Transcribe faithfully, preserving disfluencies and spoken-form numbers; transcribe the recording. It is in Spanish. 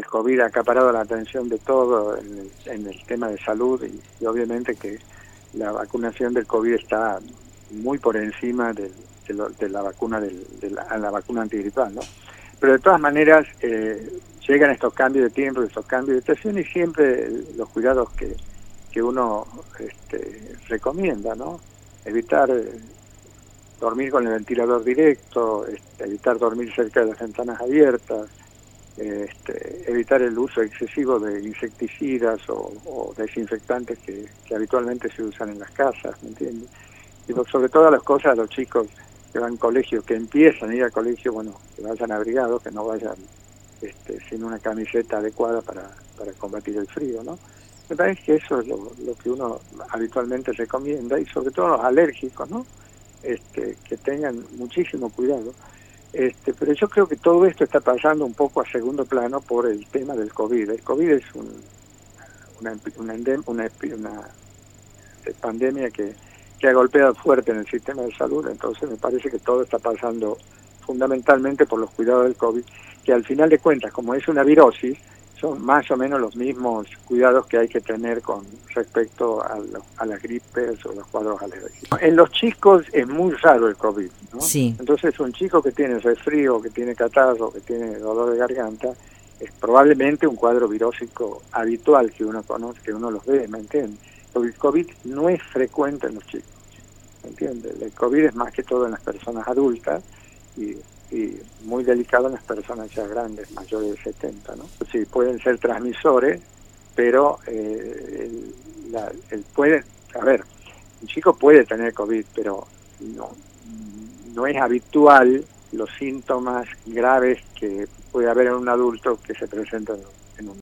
COVID ha acaparado la atención de todo en el, en el tema de salud y, y obviamente que la vacunación del COVID está muy por encima de, de, lo, de la vacuna del, de la, la vacuna antigripal, ¿no? Pero de todas maneras eh, llegan estos cambios de tiempo, estos cambios de estación y siempre los cuidados que, que uno este, recomienda, ¿no? Evitar eh, dormir con el ventilador directo, este, evitar dormir cerca de las ventanas abiertas, este, evitar el uso excesivo de insecticidas o, o desinfectantes que, que habitualmente se usan en las casas, ¿me entiendes? Y sobre todas las cosas, a los chicos que van a colegio, que empiezan a ir al colegio, bueno, que vayan abrigados, que no vayan este, sin una camiseta adecuada para, para combatir el frío, ¿no? Me parece que eso es lo, lo que uno habitualmente recomienda, y sobre todo los alérgicos, ¿no? Este, que tengan muchísimo cuidado. Este, pero yo creo que todo esto está pasando un poco a segundo plano por el tema del COVID. El COVID es un, una, una, endem, una, una pandemia que, que ha golpeado fuerte en el sistema de salud, entonces me parece que todo está pasando fundamentalmente por los cuidados del COVID, que al final de cuentas, como es una virosis, son más o menos los mismos cuidados que hay que tener con respecto a, lo, a las gripes o los cuadros alérgicos. En los chicos es muy raro el COVID, ¿no? Sí. Entonces un chico que tiene resfrío, que tiene catarro, que tiene dolor de garganta, es probablemente un cuadro virósico habitual que uno conoce, que uno los ve, ¿me entiendes? Porque el COVID no es frecuente en los chicos, ¿me entiendes? El COVID es más que todo en las personas adultas y y muy delicado en las personas ya grandes, mayores de setenta, ¿no? Sí, pueden ser transmisores, pero eh, el, la, el puede, a ver, un chico puede tener COVID, pero no, no es habitual los síntomas graves que puede haber en un adulto que se presentan en un